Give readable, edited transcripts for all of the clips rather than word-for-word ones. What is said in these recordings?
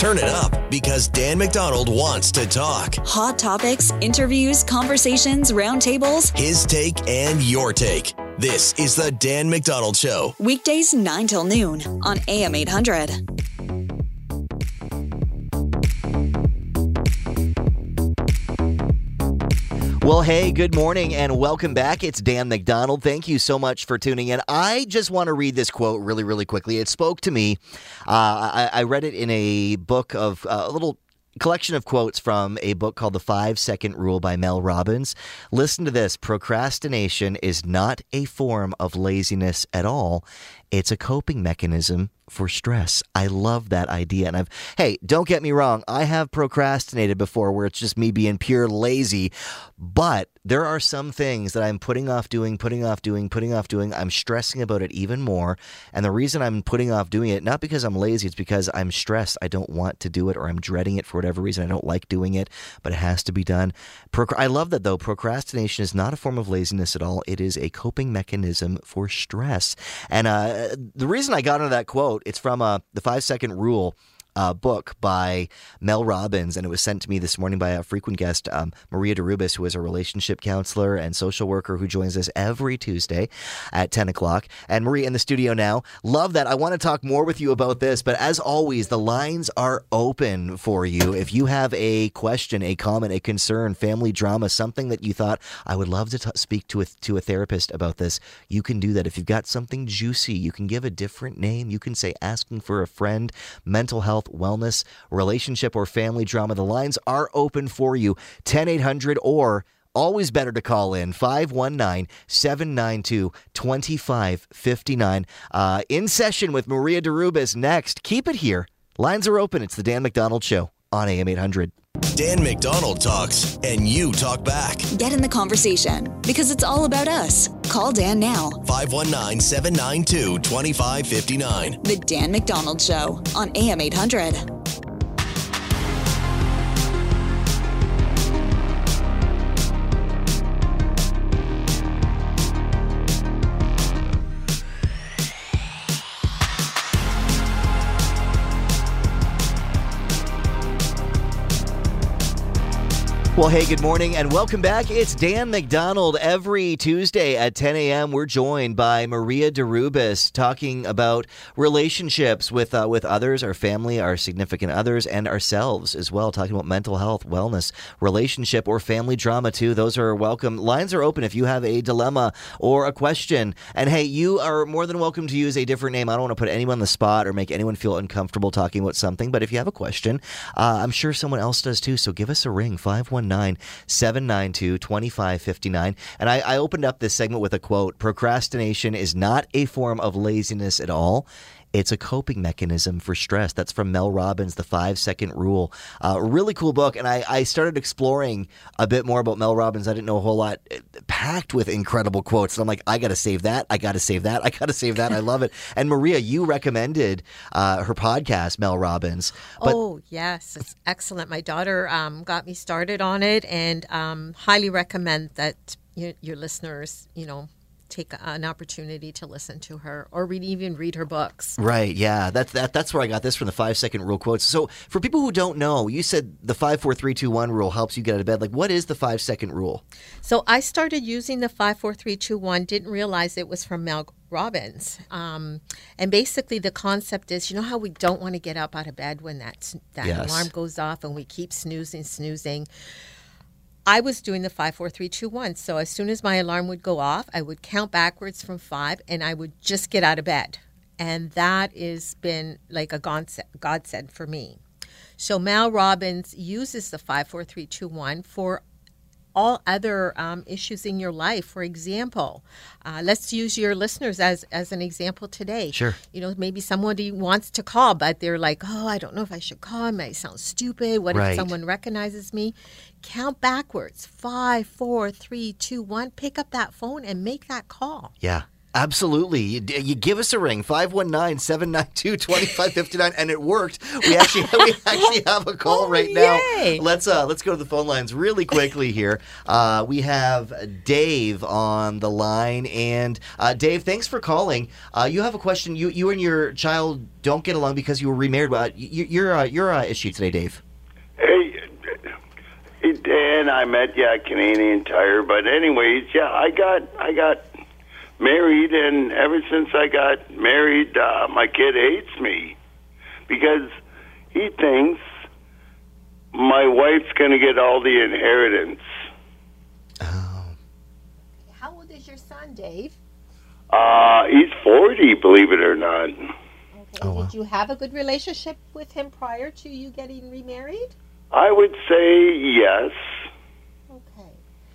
Turn it up because Dan McDonald wants to talk. Hot topics, interviews, conversations, roundtables. His take and your take. This is the Dan McDonald Show. Weekdays 9 till noon on AM 800. Well, hey, good morning and welcome back. It's Dan McDonald. Thank you so much for tuning in. I just want to read this quote really, really quickly. It spoke to me. I read it in a book of a little collection of quotes from a book called The 5-Second Rule by Mel Robbins. Listen to this. Procrastination is not a form of laziness at all. It's a coping mechanism for stress. I love that idea. And hey, don't get me wrong. I have procrastinated before where it's just me being pure lazy. But there are some things that I'm putting off doing. I'm stressing about it even more. And the reason I'm putting off doing it, not because I'm lazy, it's because I'm stressed. I don't want to do it, or I'm dreading it for whatever reason. I don't like doing it, but it has to be done. I love that, though. Procrastination is not a form of laziness at all. It is a coping mechanism for stress. And the reason I got into that quote, it's from the 5-Second Rule book by Mel Robbins, and it was sent to me this morning by a frequent guest, Maria DeRubis, who is a relationship counselor and social worker who joins us every Tuesday at 10 o'clock. And Maria in the studio now. Love that. I want to talk more with you about this, but as always, the lines are open for you. If you have a question, a comment, a concern, family drama, something that you thought, I would love to speak to a therapist about this, you can do that. If you've got something juicy, you can give a different name. You can say asking for a friend, mental health, wellness, relationship, or family drama. The lines are open for you. 1-800 or always better to call in 519-792-2559. In session with Maria DeRubis next. Keep it here. Lines are open. It's the Dan McDonald Show on AM 800. Dan McDonald talks and you talk back. Get in the conversation because it's all about us. Call Dan now. 519-792-2559. The Dan McDonald Show on AM 800. Well, hey, good morning and welcome back. It's Dan McDonald. Every Tuesday at 10 a.m., we're joined by Maria DeRubis talking about relationships with others, our family, our significant others, and ourselves as well, talking about mental health, wellness, relationship, or family drama, too. Those are welcome. Lines are open if you have a dilemma or a question. And, hey, you are more than welcome to use a different name. I don't want to put anyone on the spot or make anyone feel uncomfortable talking about something, but if you have a question, I'm sure someone else does, too, so give us a ring, 519-792-2559. And I opened up this segment with a quote. Procrastination is not a form of laziness at all. It's a coping mechanism for stress. That's from Mel Robbins, The 5-Second Rule. Really cool book. And I started exploring a bit more about Mel Robbins. I didn't know a whole lot, packed with incredible quotes. And I'm like, I got to save that. I got to save that. I got to save that. I love it. And Maria, you recommended her podcast, Mel Robbins. Oh, yes. It's excellent. My daughter got me started on it, and highly recommend that your listeners, take an opportunity to listen to her or even read her books. Right, yeah. That's where I got this from, the 5-Second Rule quotes. So for people who don't know, you said the 5-4-3-2-1 rule helps you get out of bed. Like, what is the 5-Second Rule? So I started using the 5-4-3-2-1, didn't realize it was from Mel Robbins. And basically the concept is, you know how we don't want to get up out of bed when that Yes. alarm goes off and we keep snoozing. I was doing the 5-4-3-2-1. So as soon as my alarm would go off, I would count backwards from 5 and I would just get out of bed. And that has been like a godsend for me. So Mel Robbins uses the 5-4-3-2-1 for all other issues in your life. For example, let's use your listeners as an example today. Sure. Maybe somebody wants to call, but they're like, oh, I don't know if I should call. It might sound stupid. What Right. if someone recognizes me? Count backwards. 5, 4, 3, 2, 1. Pick up that phone and make that call. Yeah. Absolutely. You give us a ring, 519-792-2559, and it worked. We actually have a call right now. Yay. Let's go to the phone lines really quickly here. We have Dave on the line, and Dave, thanks for calling. You have a question. You and your child don't get along because you were remarried. Your issue today, Dave. Hey, Dan, I met you at Canadian Tire, but anyways, yeah, I got married, and ever since I got married, my kid hates me because he thinks my wife's going to get all the inheritance. Oh. How old is your son, Dave? He's 40, believe it or not. Okay. Oh, wow. Did you have a good relationship with him prior to you getting remarried? I would say yes. Okay.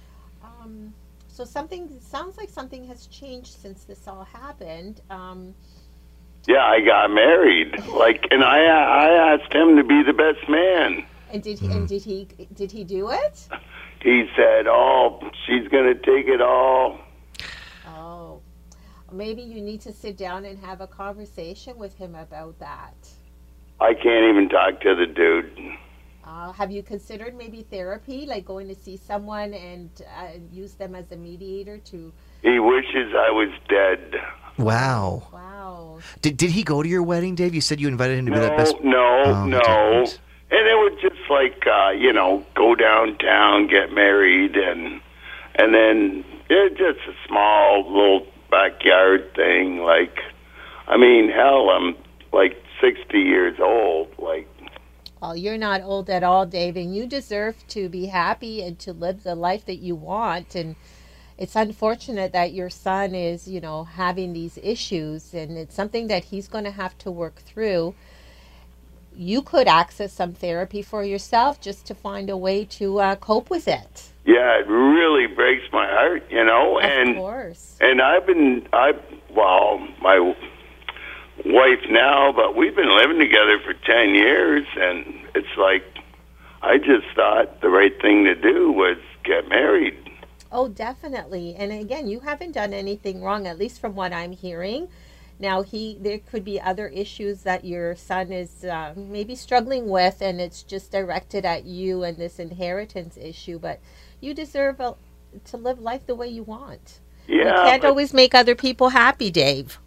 So sounds like something has changed since this all happened. Yeah, I got married. And I asked him to be the best man. And did he do it? He said, "Oh, she's going to take it all." Oh, maybe you need to sit down and have a conversation with him about that. I can't even talk to the dude. Have you considered maybe therapy, like going to see someone and use them as a mediator to? He wishes I was dead. Wow. Wow. Did he go to your wedding, Dave? You said you invited him to be that best. No. he didn't. And it was just go downtown, get married, and then it's just a small little backyard thing. Hell, I'm 60 years old. Well, you're not old at all, Dave, and you deserve to be happy and to live the life that you want. And it's unfortunate that your son is, having these issues, and it's something that he's going to have to work through. You could access some therapy for yourself just to find a way to cope with it. Yeah, it really breaks my heart, Of course. And my wife now, but we've been living together for 10 years, and it's I just thought the right thing to do was get married. Oh, definitely. And again, you haven't done anything wrong, at least from what I'm hearing. Now, there could be other issues that your son is maybe struggling with, and it's just directed at you and this inheritance issue, but you deserve to live life the way you want. Yeah, you can't always make other people happy, Dave.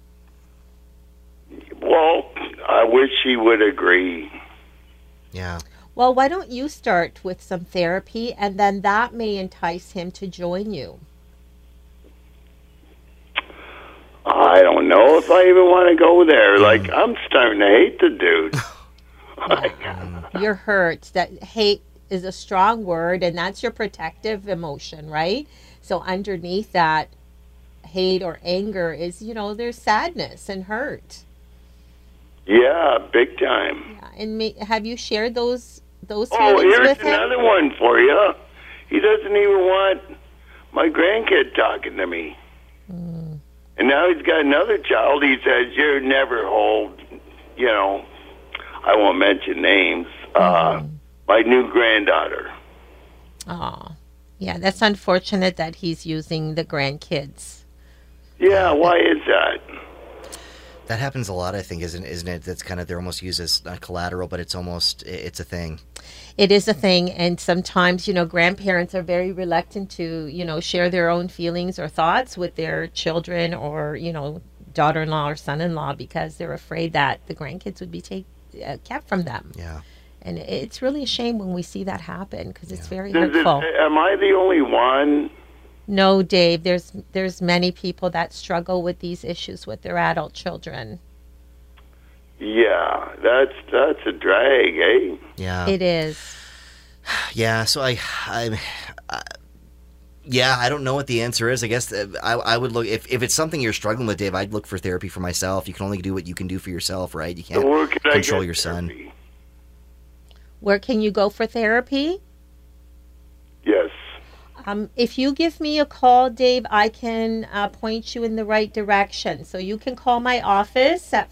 Well, I wish he would agree. Yeah. Well, why don't you start with some therapy, and then that may entice him to join you. I don't know if I even want to go there. I'm starting to hate the dude. You're hurt. That hate is a strong word, and that's your protective emotion, right? So underneath that hate or anger is, there's sadness and hurt. Yeah, big time. Yeah. And have you shared those feelings here's with him? another one for you. He doesn't even want my grandkid talking to me. Mm. And now he's got another child. He says, "You're never hold," I won't mention names. My new granddaughter. Oh, yeah, that's unfortunate that he's using the grandkids. Yeah, why is that? That happens a lot, I think, isn't it? That's kind of, they're almost used as not collateral, but it's a thing. It is a thing, and sometimes, grandparents are very reluctant to, share their own feelings or thoughts with their children or, daughter-in-law or son-in-law because they're afraid that the grandkids would be kept from them. Yeah. And it's really a shame when we see that happen because it's very hurtful. Am I the only one? No, Dave, there's many people that struggle with these issues with their adult children. Yeah, that's a drag, eh? Yeah. It is. Yeah, so I don't know what the answer is. I guess I would look, if it's something you're struggling with, Dave, I'd look for therapy for myself. You can only do what you can do for yourself, right? You can't control your son. Therapy? Where can you go for therapy? Yes. If you give me a call, Dave, I can point you in the right direction. So you can call my office at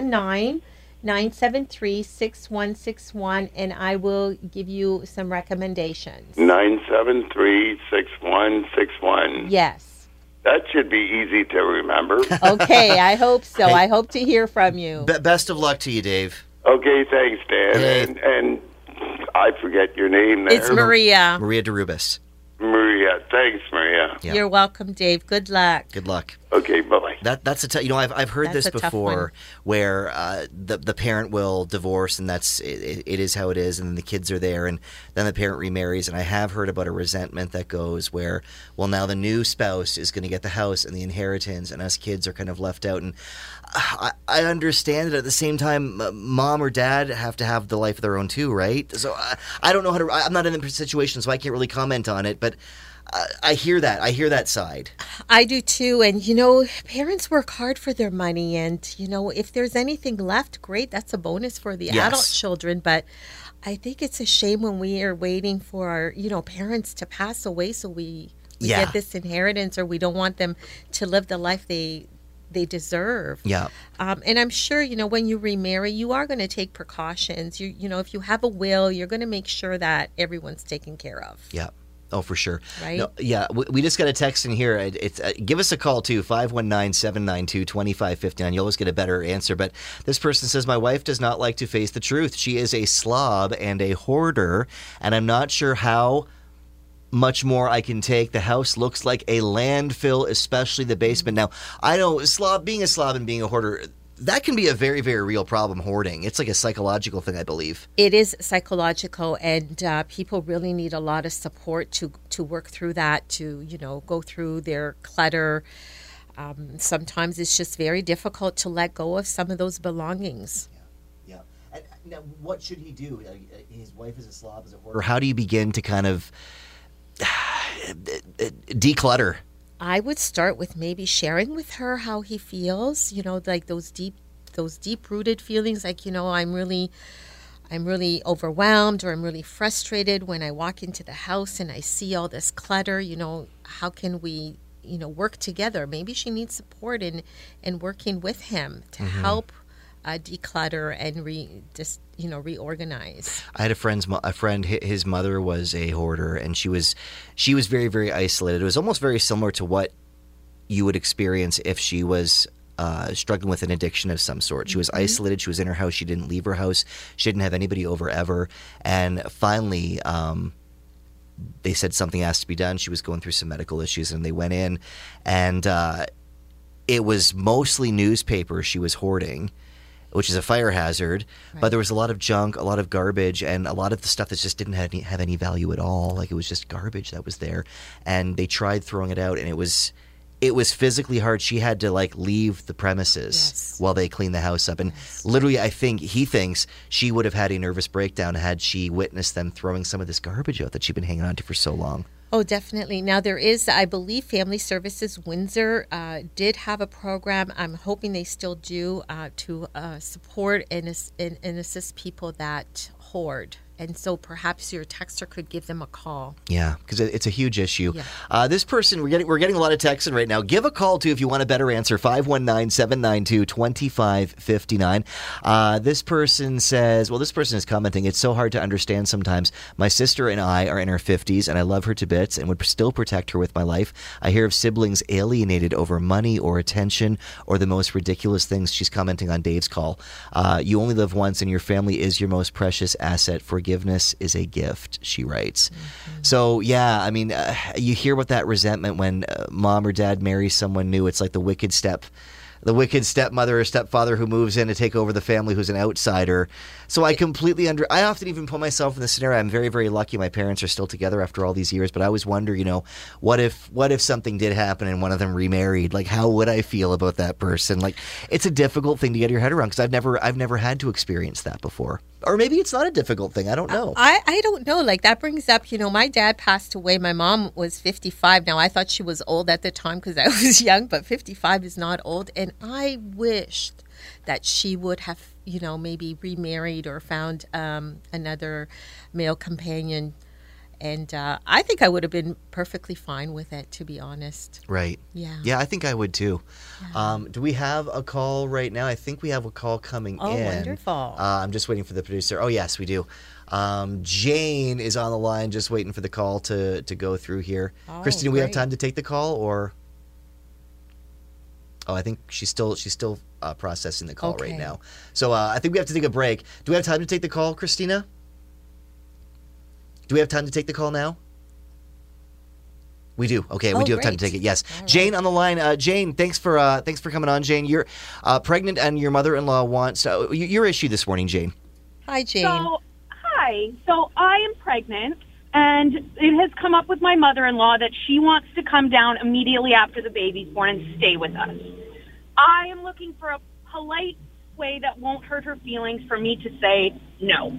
519-973-6161, and I will give you some recommendations. 973-6161. Yes. That should be easy to remember. Okay, I hope so. Hey. I hope to hear from you. Best of luck to you, Dave. Okay, thanks, Dan. Hey. And I forget your name there. It's Maria. Maria DeRubis. Maria. Thanks, Maria. Yeah. You're welcome, Dave. Good luck. Good luck. Okay, bye-bye. That's I've heard That's this a tough before, where the parent will divorce, and it is how it is, and then the kids are there, and then the parent remarries, and I have heard about a resentment that goes where, well, now the new spouse is going to get the house and the inheritance, and us kids are kind of left out, and I understand it. At the same time, mom or dad have to have the life of their own too, right? So I don't know how to. I'm not in the situation, so I can't really comment on it, but. I hear that. I hear that side. I do too. And, parents work hard for their money. And, if there's anything left, great. That's a bonus for the adult children. But I think it's a shame when we are waiting for our, parents to pass away so we get this inheritance, or we don't want them to live the life they deserve. Yeah. And I'm sure, when you remarry, you are going to take precautions. If you have a will, you're going to make sure that everyone's taken care of. Yeah. Oh, for sure. Right? No, yeah, we just got a text in here. It's give us a call, too, 519-792-2559. You'll always get a better answer. But this person says, my wife does not like to face the truth. She is a slob and a hoarder, and I'm not sure how much more I can take. The house looks like a landfill, especially the basement. Now, I know being a slob and being a hoarder, that can be a very, very real problem, hoarding. It's like a psychological thing, I believe. It is psychological, and people really need a lot of support to work through that, to, go through their clutter. Sometimes it's just very difficult to let go of some of those belongings. Yeah. And now, what should he do? His wife is a slob, is a hoarder. How do you begin to kind of declutter? I would start with maybe sharing with her how he feels, like those deep-rooted feelings, like, I'm really overwhelmed, or I'm really frustrated when I walk into the house and I see all this clutter. How can we, work together? Maybe she needs support in working with him to help declutter and reorganize. I had a friend. His mother was a hoarder, and she was very, very isolated. It was almost very similar to what you would experience if she was struggling with an addiction of some sort. She was isolated. She was in her house. She didn't leave her house. She didn't have anybody over ever. And finally, they said something has to be done. She was going through some medical issues, and they went in, and it was mostly newspapers she was hoarding, which is a fire hazard, but there was a lot of junk, a lot of garbage, and a lot of the stuff that just didn't have any value at all. Like, it was just garbage that was there, and they tried throwing it out, and it was physically hard. She had to leave the premises while they cleaned the house up, and literally, I think he thinks she would have had a nervous breakdown had she witnessed them throwing some of this garbage out that she'd been hanging on to for so long. Oh, definitely. Now, there is, I believe, Family Services Windsor did have a program. I'm hoping they still do to support and assist people that hoard. And so perhaps your texter could give them a call. Yeah, because it's a huge issue. Yeah. This person, we're getting a lot of texts in right now. Give a call, too, if you want a better answer, 519-792-2559. This person says, this person is commenting, it's so hard to understand sometimes. My sister and I are in our 50s, and I love her to bits and would still protect her with my life. I hear of siblings alienated over money or attention or the most ridiculous things. She's commenting on Dave's call. You only live once, and your family is your most precious asset. Forgiveness is a gift, she writes. So, yeah, I mean, you hear about that resentment when mom or dad marries someone new. It's like the wicked stepmother or stepfather who moves in to take over the family who's an outsider. So I completely I often even put myself in this scenario. I'm very, very lucky my parents are still together after all these years, but I always wonder, what if something did happen and one of them remarried? Like, how would I feel about that person? Like, it's a difficult thing to get your head around because I've never had to experience that before. Or maybe it's not a difficult thing. I don't know. I don't know. Like, that brings up, my dad passed away. My mom was 55. Now, I thought she was old at the time because I was young, but 55 is not old. And I wished that she would have, maybe remarried or found another male companion. And I think I would have been perfectly fine with it, to be honest. Right. Yeah. Yeah, I think I would too. Yeah. Do we have a call right now? I think we have a call coming in. Oh, wonderful. I'm just waiting for the producer. Oh, yes, we do. Jane is on the line, just waiting for the call to go through here. Oh, Kristen, do we have great. time to take the call, or? Oh, I think she's still processing the call right Okay. now. So I think we have to take a break. Do we have time to take the call, Christina? Do we have time to take the call now? We do. Okay, we Oh, do have time to great. take it. Yes, All right. Jane on the line. Jane, thanks for coming on. Jane, you're pregnant, and your mother-in-law wants your issue this morning, Jane. Hi, Jane. So I am pregnant, and it has come up with my mother-in-law that she wants to come down immediately after the baby's born and stay with us. I am looking for a polite way that won't hurt her feelings for me to say no.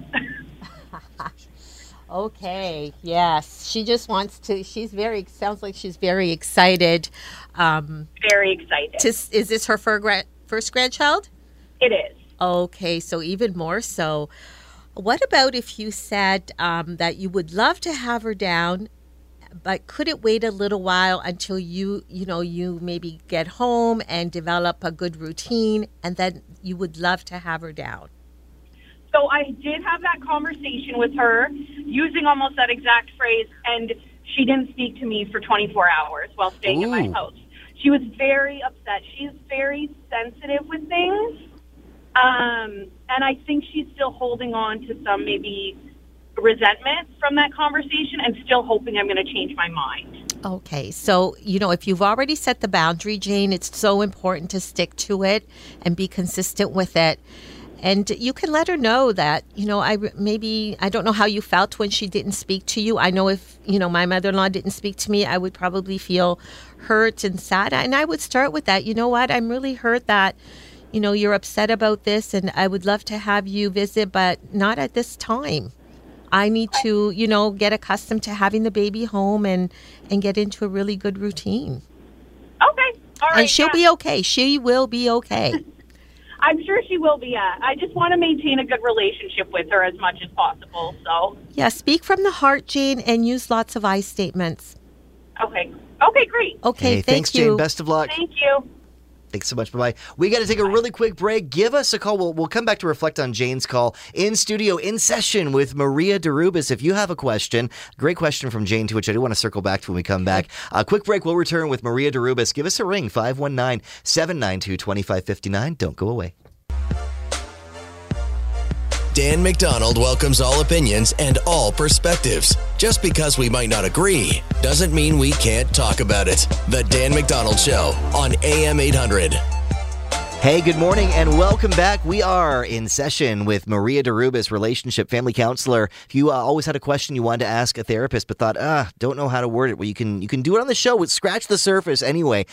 Okay. Yes. She just wants to. Sounds like she's very excited. Very excited. Is this her first grandchild? It is. Okay. So even more so. What about if you said that you would love to have her down, but could it wait a little while until you maybe get home and develop a good routine, and then you would love to have her down? So I did have that conversation with her using almost that exact phrase, and she didn't speak to me for 24 hours while staying at my Ooh. house. She was very upset. She's very sensitive with things, and I think she's still holding on to some maybe resentment from that conversation and still hoping I'm going to change my mind. Okay, so, if you've already set the boundary, Jane, it's so important to stick to it and be consistent with it. And you can let her know that, I don't know how you felt when she didn't speak to you. I know if, my mother-in-law didn't speak to me, I would probably feel hurt and sad. And I would start with that. You know what? I'm really hurt that, you're upset about this, and I would love to have you visit, but not at this time. I need to, get accustomed to having the baby home and get into a really good routine. Okay. All right. And she'll be okay. She will be okay. I'm sure she will be. I just want to maintain a good relationship with her as much as possible. So, Yeah, speak from the heart, Jane, and use lots of I statements. okay. Okay, great. Okay, Hey, thank thanks, you. Jane. Best of luck. Thank you. Thanks so much. Bye-bye. We got to take a really quick break. Give us a call. We'll come back to reflect on Jane's call in studio, in session with Maria DeRubis. If you have a question, great question from Jane, to which I do want to circle back to when we come back. A quick break. We'll return with Maria DeRubis. Give us a ring, 519-792-2559. Don't go away. Dan McDonald welcomes all opinions and all perspectives. Just because we might not agree doesn't mean we can't talk about it. The Dan McDonald Show on AM 800. Hey, good morning and welcome back. We are in session with Maria DeRubis, relationship family counselor. If you always had a question you wanted to ask a therapist but thought, don't know how to word it, well, you can do it on the show. Scratch the surface anyway.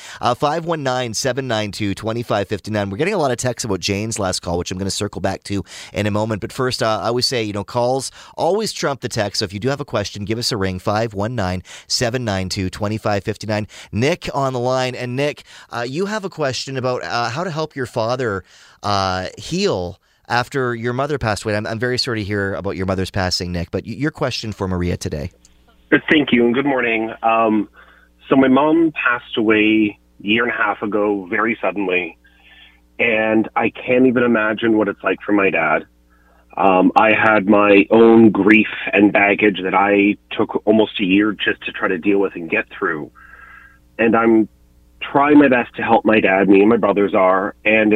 519-792-2559. We're getting a lot of texts about Jane's last call, which I'm going to circle back to in a moment. But first, I always say, calls always trump the text. So if you do have a question, give us a ring, 519-792-2559. Nick on the line. And Nick, you have a question about how to help your father heal after your mother passed away. I'm very sorry to hear about your mother's passing, Nick, but your question for Maria today. Thank you, and good morning. So my mom passed away a year and a half ago, very suddenly, and I can't even imagine what it's like for my dad. I had my own grief and baggage that I took almost a year just to try to deal with and get through, and I'm trying my best to help my dad. Me and my brothers are, and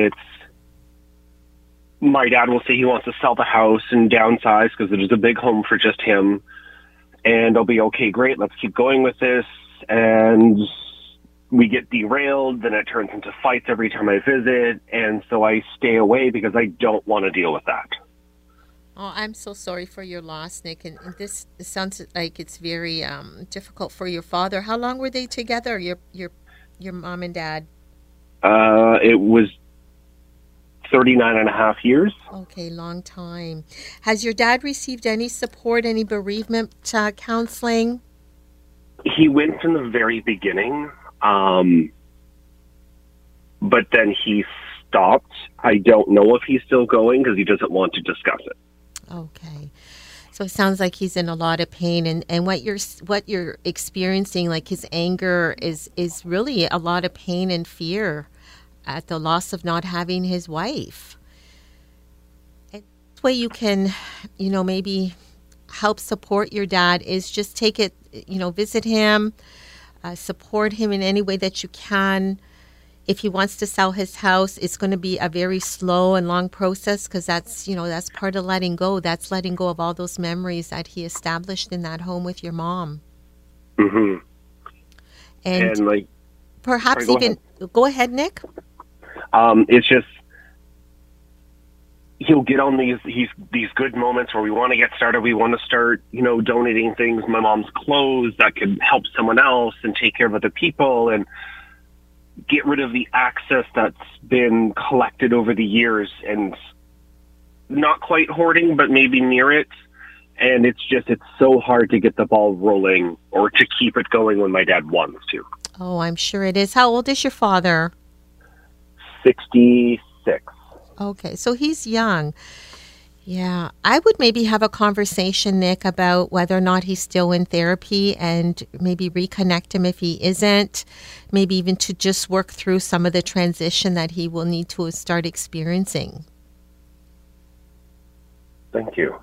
my dad will say he wants to sell the house and downsize because there's a big home for just him. And I'll be, okay, great, let's keep going with this. And we get derailed, then it turns into fights every time I visit. And so I stay away because I don't want to deal with that. Oh, I'm so sorry for your loss, Nick. And this sounds like it's very difficult for your father. How long were they together, your mom and dad? It was 39 and a half years. Okay, long time. Has your dad received any support, any bereavement counseling? He went in the very beginning, but then he stopped. I don't know if he's still going because he doesn't want to discuss it. Okay. So it sounds like he's in a lot of pain, and what you're experiencing, like his anger, is really a lot of pain and fear at the loss of not having his wife. And the way you can, maybe help support your dad is just take it, visit him, support him in any way that you can. if he wants to sell his house, it's going to be a very slow and long process because that's, that's part of letting go. That's letting go of all those memories that he established in that home with your mom. Mm-hmm. And like, perhaps sorry, even, go ahead, Nick. It's just, he'll get on these good moments where we want to get started. We want to start, donating things, my mom's clothes that could help someone else and take care of other people and get rid of the access that's been collected over the years and not quite hoarding, but maybe near it. And it's so hard to get the ball rolling or to keep it going when my dad wants to. Oh, I'm sure it is. How old is your father? 66. Okay, so he's young. Yeah, I would maybe have a conversation, Nick, about whether or not he's still in therapy and maybe reconnect him if he isn't, maybe even to just work through some of the transition that he will need to start experiencing. Thank you.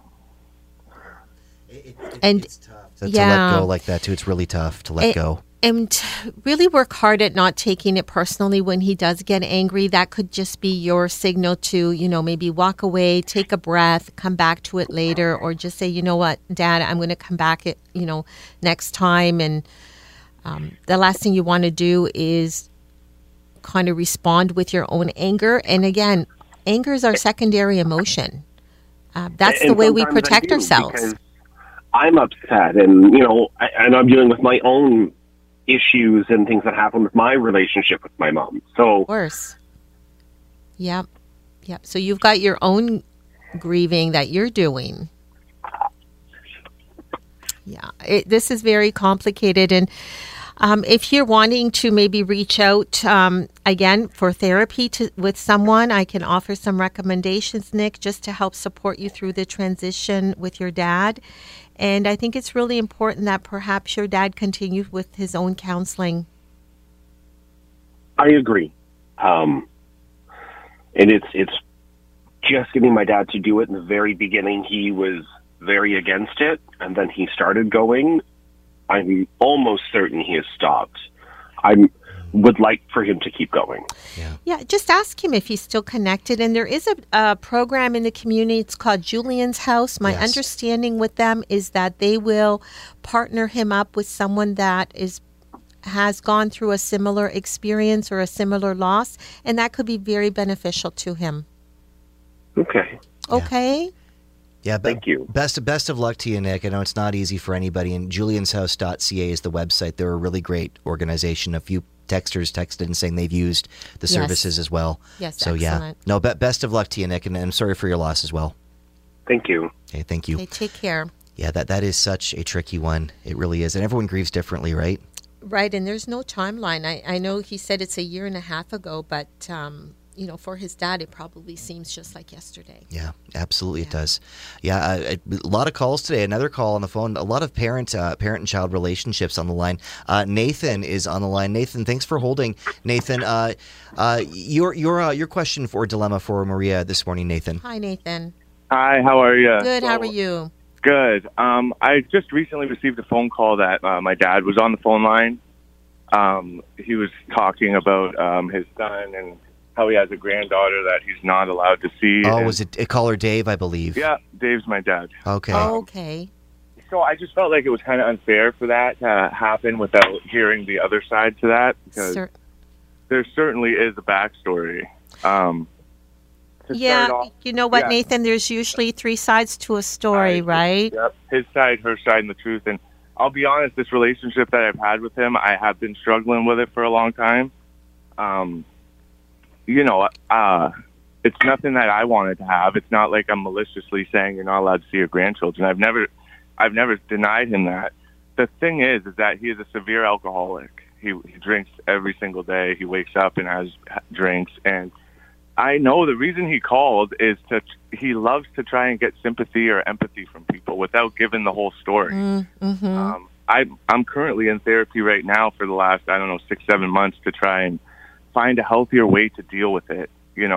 It's tough to let go like that, too. It's really tough to let go. And really work hard at not taking it personally when he does get angry. That could just be your signal to, maybe walk away, take a breath, come back to it later, or just say, you know what, Dad, I'm going to come back, next time. And the last thing you want to do is kind of respond with your own anger. And again, anger is our secondary emotion. That's the way we protect ourselves. I'm upset and, and I'm dealing with my own issues and things that happen with my relationship with my mom. So, of course. Yep. So you've got your own grieving that you're doing. Yeah. This is very complicated. And if you're wanting to maybe reach out again for therapy with someone, I can offer some recommendations, Nick, just to help support you through the transition with your dad. And I think it's really important that perhaps your dad continue with his own counseling. I agree. And it's just getting my dad to do it. In the very beginning, he was very against it. And then he started going. I'm almost certain he has stopped. I would like for him to keep going. Yeah, just ask him if he's still connected. And there is a program in the community. It's called Julian's House. My understanding with them is that they will partner him up with someone that has gone through a similar experience or a similar loss, and that could be very beneficial to him. Okay. Yeah, thank you. Best of luck to you, Nick. I know it's not easy for anybody, and julianshouse.ca is the website. They're a really great organization. A few texters texted and saying they've used the services as well. Yes, so excellent. No, best of luck to you, Nick, and I'm sorry for your loss as well. Thank you. Okay, thank you. Okay, take care. Yeah, that is such a tricky one. It really is, and everyone grieves differently, right? Right, and there's no timeline. I know he said it's a year and a half ago, but for his dad, it probably seems just like yesterday. Yeah, absolutely it does. Yeah, a lot of calls today. Another call on the phone. A lot of parent and child relationships on the line. Nathan is on the line. Nathan, thanks for holding. Nathan, your question or dilemma for Maria this morning, Nathan. Hi, Nathan. Hi, how are you? Good, how are you? Good. I just recently received a phone call that my dad was on the phone line. He was talking about his son and how he has a granddaughter that he's not allowed to see. Oh, was it caller Dave, I believe? Yeah, Dave's my dad. Okay. Okay. So I just felt like it was kind of unfair for that to happen without hearing the other side to that, because there certainly is a backstory. You know what, Nathan? There's usually three sides to a story, right? Yep, his side, her side, and the truth. And I'll be honest, this relationship that I've had with him, I have been struggling with it for a long time. It's nothing that I wanted to have. It's not like I'm maliciously saying you're not allowed to see your grandchildren. I've never denied him that. The thing is that he is a severe alcoholic. He drinks every single day. He wakes up and has drinks. And I know the reason he called is he loves to try and get sympathy or empathy from people without giving the whole story. Mm-hmm. I'm currently in therapy right now for the last, 6-7 months to try and find a healthier way to deal with it.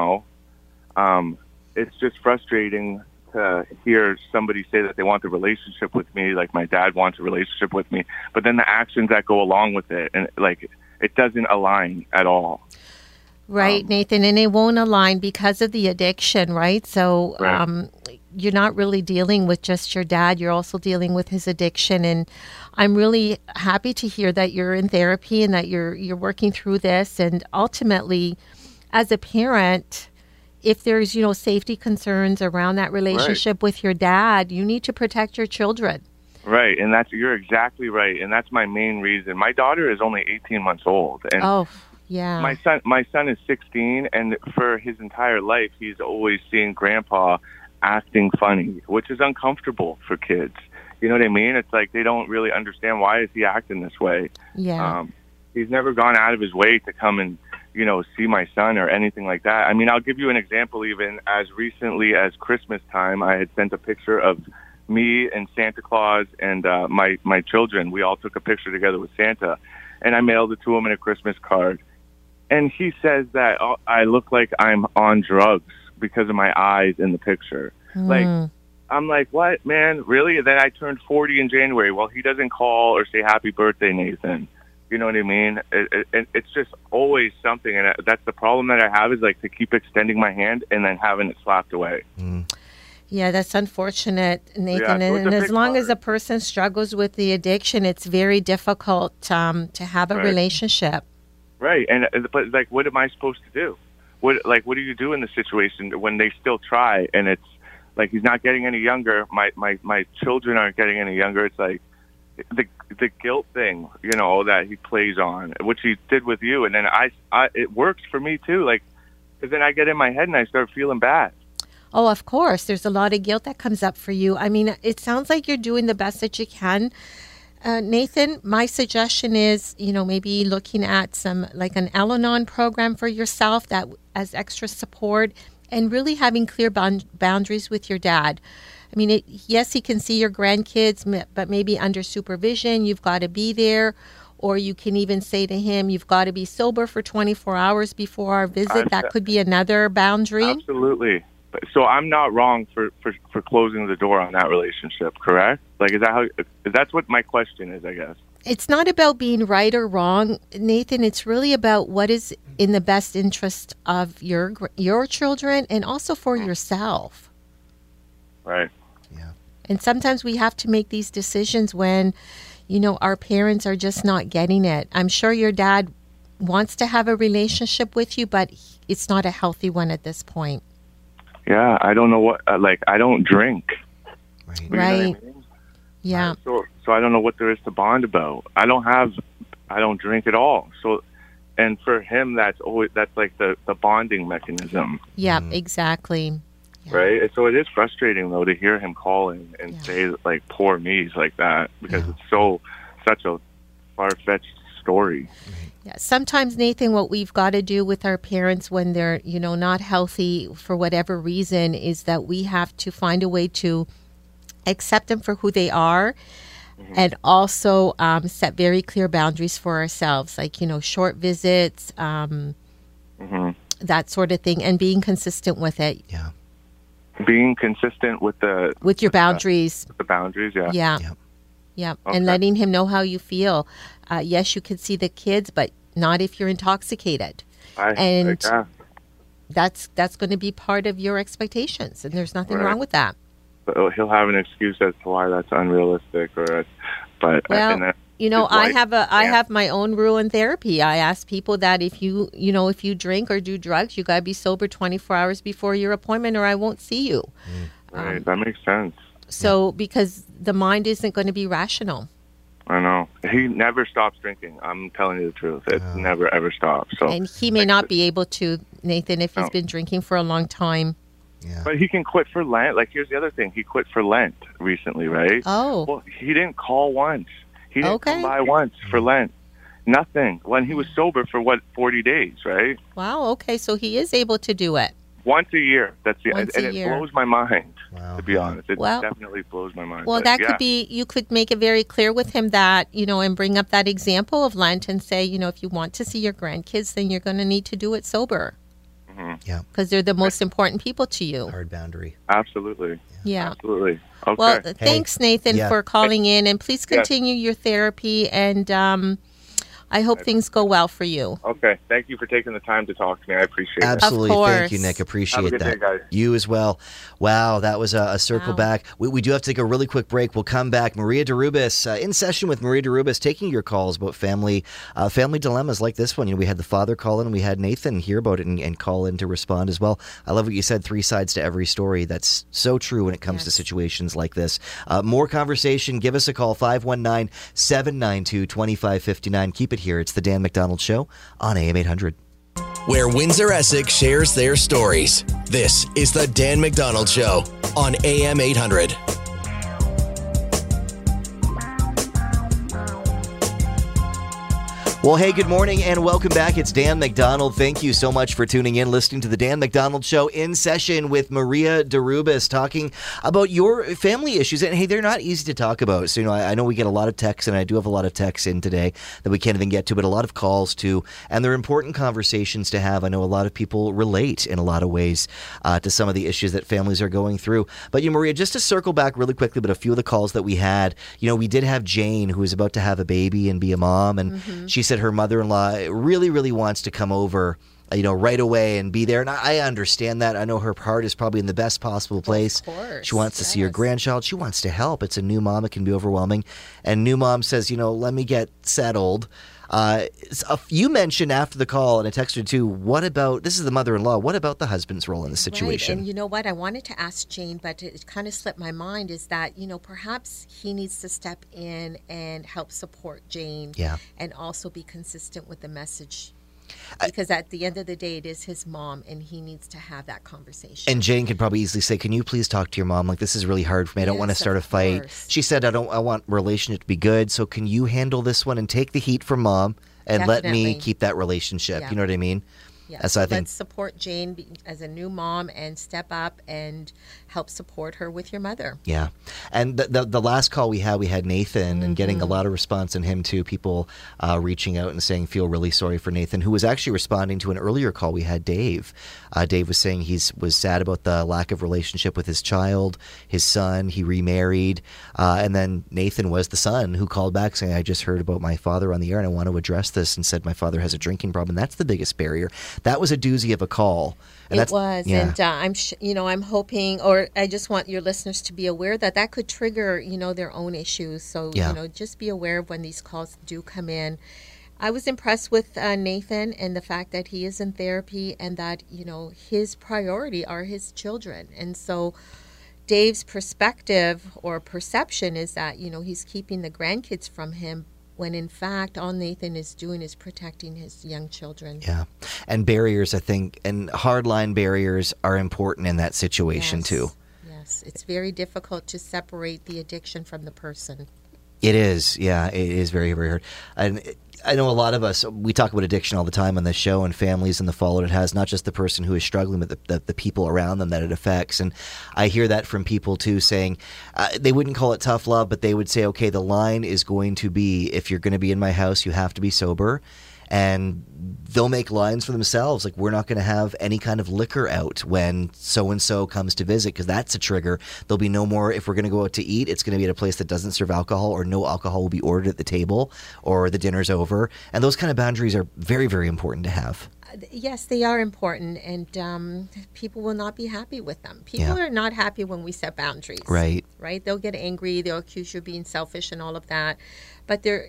It's just frustrating to hear somebody say that they want a relationship with me, like my dad wants a relationship with me, but then the actions that go along with it, and it doesn't align at all. Right, Nathan, and it won't align because of the addiction, right? So Right. you're not really dealing with just your dad. You're also dealing with his addiction. And I'm really happy to hear that you're in therapy and that you're working through this. And ultimately, as a parent, if there's, safety concerns around that relationship with your dad, you need to protect your children. Right, and you're exactly right, and that's my main reason. My daughter is only 18 months old, and yeah. my son is 16, and for his entire life, he's always seen Grandpa acting funny, which is uncomfortable for kids. You know what I mean? It's like they don't really understand, why is he acting this way. Yeah. He's never gone out of his way to come and see my son or anything like that. I mean, I'll give you an example. Even as recently as Christmas time, I had sent a picture of me and Santa Claus and my children. We all took a picture together with Santa, and I mailed it to him in a Christmas card. And he says that I look like I'm on drugs because of my eyes in the picture. Like, I'm like, what, man? Really? And then I turned 40 in January. Well, he doesn't call or say happy birthday, Nathan. You know what I mean? It's just always something. And that's the problem that I have, is like to keep extending my hand and then having it slapped away. Yeah, that's unfortunate, Nathan. Yeah, so and as long as a person struggles with the addiction, it's very difficult to have a relationship. Right. But like, what am I supposed to do? What do you do in the situation when they still try, and it's like he's not getting any younger? My children aren't getting any younger. It's like the guilt thing, that he plays on, which he did with you, and then it works for me too. Like, because then I get in my head and I start feeling bad. Oh, of course. There's a lot of guilt that comes up for you. I mean, it sounds like you're doing the best that you can. Nathan, my suggestion is, maybe looking at some like an Al-Anon program for yourself that as extra support, and really having clear boundaries with your dad. I mean, yes, he can see your grandkids, but maybe under supervision, you've got to be there. Or you can even say to him, you've got to be sober for 24 hours before our visit. That could be another boundary. Absolutely. So I'm not wrong for closing the door on that relationship, correct? Like, that's what my question is, I guess. It's not about being right or wrong, Nathan. It's really about what is in the best interest of your children and also for yourself. Right. Yeah. And sometimes we have to make these decisions when, our parents are just not getting it. I'm sure your dad wants to have a relationship with you, but it's not a healthy one at this point. Yeah, I don't know what, I don't drink. Right. You know what I mean? Yeah. So I don't know what there is to bond about. I don't drink at all. So, and for him, that's like the bonding mechanism. Yeah, exactly. Yeah. Right. So it is frustrating though to hear him calling and say like poor me's like that, because it's such a far-fetched story. Yeah, sometimes, Nathan, what we've got to do with our parents when they're, not healthy for whatever reason is that we have to find a way to accept them for who they are, and also set very clear boundaries for ourselves, like, short visits, that sort of thing, and being consistent with it. Yeah. Being consistent with your boundaries. With the boundaries, yeah. Yeah. Yep. Yeah, Okay. and letting him know how you feel. Yes, you can see the kids, but not if you're intoxicated. That's going to be part of your expectations, and there's nothing wrong with that. But he'll have an excuse as to why that's unrealistic, I have my own rule in therapy. I ask people that if you drink or do drugs, you got to be sober 24 hours before your appointment, or I won't see you. Right, that makes sense. So, because the mind isn't going to be rational. I know. He never stops drinking. I'm telling you the truth. It never, ever stops. So, and he may not be able to, Nathan, if he's been drinking for a long time. Yeah. But he can quit for Lent. Like, here's the other thing. He quit for Lent recently, right? Oh. Well, he didn't call once. He didn't come by once for Lent. Nothing. When he was sober for, 40 days, right? Wow, okay. So he is able to do it. Once a year. That's the Once and a it year. blows my mind, Wow. to be honest. It Well- definitely blows my mind. Well, But that yeah. could be, you could make it very clear with him that, and bring up that example of Lent and say, if you want to see your grandkids, then you're going to need to do it sober. Yeah. Because they're the most important people to you. Hard boundary. Absolutely. Yeah. Absolutely. Okay. Well, thanks, Nathan, Yeah. for calling in. And please continue your therapy. And I hope things go well for you. Okay. Thank you for taking the time to talk to me. I appreciate it. Absolutely. Of Thank you, course. Nick. Appreciate Have a good that. day, guys. You as well. Wow, that was a circle Wow. back. We do have to take a really quick break. We'll come back. Maria Derubis, in session with Maria Derubis, taking your calls about family dilemmas like this one. We had the father call in, and we had Nathan hear about it and call in to respond as well. I love what you said, 3 sides to every story. That's so true when it comes to situations like this. More conversation. Give us a call, 519-792-2559. Keep it here. It's the Dan McDonald Show on AM 800. Where Windsor Essex shares their stories. This is the Dan McDonald Show on AM 800. Well, hey, good morning and welcome back. It's Dan McDonald. Thank you so much for tuning in, listening to the Dan McDonald Show in session with Maria Derubis, talking about your family issues. And hey, they're not easy to talk about. So, I know we get a lot of texts, and I do have a lot of texts in today that we can't even get to, but a lot of calls too. And they're important conversations to have. I know a lot of people relate in a lot of ways to some of the issues that families are going through. But Maria, just to circle back really quickly, but a few of the calls that we had, we did have Jane, who was about to have a baby and be a mom, and she said her mother-in-law really, really wants to come over, right away and be there. And I understand that. I know her heart is probably in the best possible place. Of course, she wants to see her grandchild. She wants to help. It's a new mom. It can be overwhelming. And new mom says, let me get settled. You mentioned after the call, and I texted too, what about, this is the mother-in-law, what about the husband's role in the situation? Right. And you know what? I wanted to ask Jane, but it kind of slipped my mind, is that, perhaps he needs to step in and help support Jane. Yeah. And also be consistent with the message. Because at the end of the day, it is his mom, and he needs to have that conversation. And Jane could probably easily say, can you please talk to your mom? Like, this is really hard for me. I don't want to start a fight. Course. She said, I want relationship to be good. So can you handle this one and take the heat from mom and let me keep that relationship? Yeah. You know what I mean? Yeah. So I think let's support Jane as a new mom and step up and help support her with your mother. Yeah. And the last call we had Nathan, and getting a lot of response on him too. People reaching out and saying feel really sorry for Nathan, who was actually responding to an earlier call we had, Dave. Dave was saying was sad about the lack of relationship with his child, his son. He remarried. And then Nathan was the son who called back saying, I just heard about my father on the air and I want to address this, and said my father has a drinking problem. That's the biggest barrier. That was a doozy of a call. And it was, yeah. And I'm hoping, or I just want your listeners to be aware that could trigger, their own issues. So, just be aware of when these calls do come in. I was impressed with Nathan and the fact that he is in therapy, and that, his priority are his children. And so Dave's perspective or perception is that, he's keeping the grandkids from him, when in fact all Nathan is doing is protecting his young children. Yeah. And barriers, I think, and hardline barriers are important in that situation too. Yes. It's very difficult to separate the addiction from the person. It is. Yeah, it is very, very hard. And I know a lot of us, we talk about addiction all the time on this show, and families and the fallout it has, not just the person who is struggling, but the people around them that it affects. And I hear that from people too, saying they wouldn't call it tough love, but they would say, okay, the line is going to be, if you're going to be in my house, you have to be sober. And they'll make lines for themselves, like, we're not going to have any kind of liquor out when so-and-so comes to visit, because that's a trigger. There'll be no more, if we're going to go out to eat, it's going to be at a place that doesn't serve alcohol, or no alcohol will be ordered at the table, or the dinner's over. And those kind of boundaries are very, very important to have. Yes, they are important, and people will not be happy with them. People are not happy when we set boundaries. Right. They'll get angry, they'll accuse you of being selfish and all of that. But they're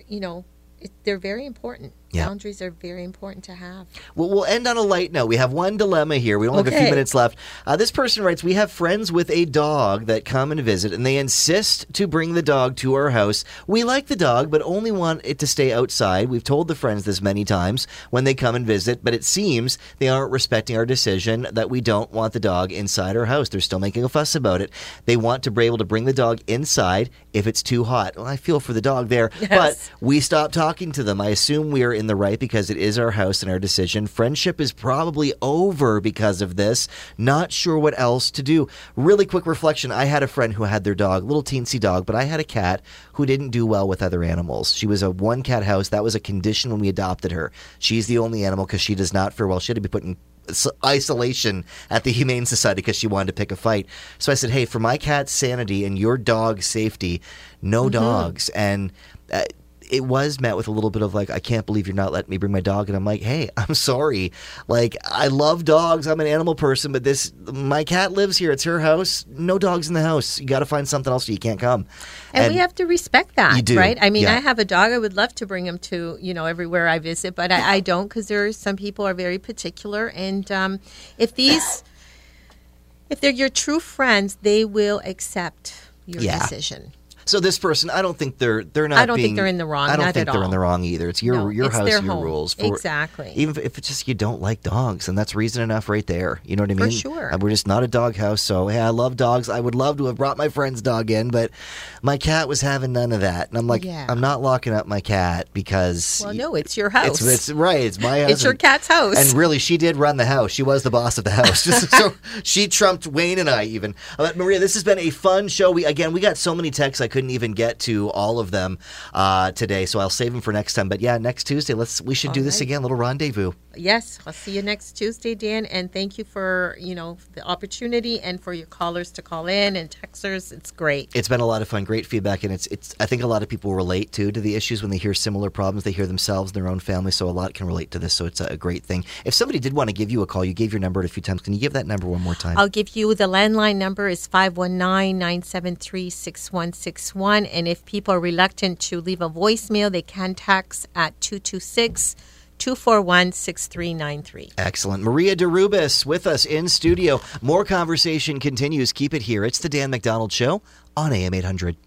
very important. Yeah. Boundaries are very important to have. Well, we'll end on a light note. We have one dilemma here. We only have a few minutes left. This person writes, we have friends with a dog that come and visit, and they insist to bring the dog to our house. We like the dog, but only want it to stay outside. We've told the friends this many times when they come and visit, but it seems they aren't respecting our decision that we don't want the dog inside our house. They're still making a fuss about it. They want to be able to bring the dog inside if it's too hot. Well, I feel for the dog there, but we stopped talking to them. I assume we are in the right because it is our house and our decision. Friendship is probably over because of this. Not sure what else to do. Really quick reflection. I had a friend who had their dog, little teensy dog, but I had a cat who didn't do well with other animals. She was a one-cat house. That was a condition when we adopted her. She's the only animal because she does not fare well. She had to be put in isolation at the Humane Society because she wanted to pick a fight. So I said, hey, for my cat's sanity and your dog's safety, no dogs. And it was met with a little bit of like, I can't believe you're not letting me bring my dog. And I'm like, hey, I'm sorry. Like, I love dogs. I'm an animal person, but my cat lives here. It's her house. No dogs in the house. You got to find something else so you can't come. And we have to respect that, you do. Right? I mean, Yeah. I have a dog. I would love to bring him to, everywhere I visit, but I don't, because some people are very particular. And if they're your true friends, they will accept your decision. So this person, I don't think they're not. I don't think they're in the wrong. I don't not think at they're all. in the wrong either. It's your it's house, their your home. rules. Exactly. Even if it's just you don't like dogs, and that's reason enough right there. You know what I mean? For sure. We're just not a dog house. So hey, I love dogs. I would love to have brought my friend's dog in, but my cat was having none of that. And I'm like, I'm not locking up my cat because. Well, no, it's your house. It's right. It's my house. It's your cat's house. And really, she did run the house. She was the boss of the house. So she trumped Wayne and I even. But Maria, this has been a fun show. We got so many texts I couldn't even get to all of them today, so I'll save them for next time. But yeah, next Tuesday, we should do this again, a little rendezvous. Yes, I'll see you next Tuesday, Dan, and thank you for the opportunity and for your callers to call in and texters. It's great. It's been a lot of fun, great feedback, and it's I think a lot of people relate to the issues when they hear similar problems. They hear themselves, their own family, so a lot can relate to this. So it's a great thing. If somebody did want to give you a call, you gave your number a few times. Can you give that number one more time? I'll give you the landline number is 519-973-6161, and if people are reluctant to leave a voicemail, they can text at 226-241-6393. Excellent. Maria DeRubis with us in studio. More conversation continues. Keep it here. It's the Dan McDonald Show on AM 800.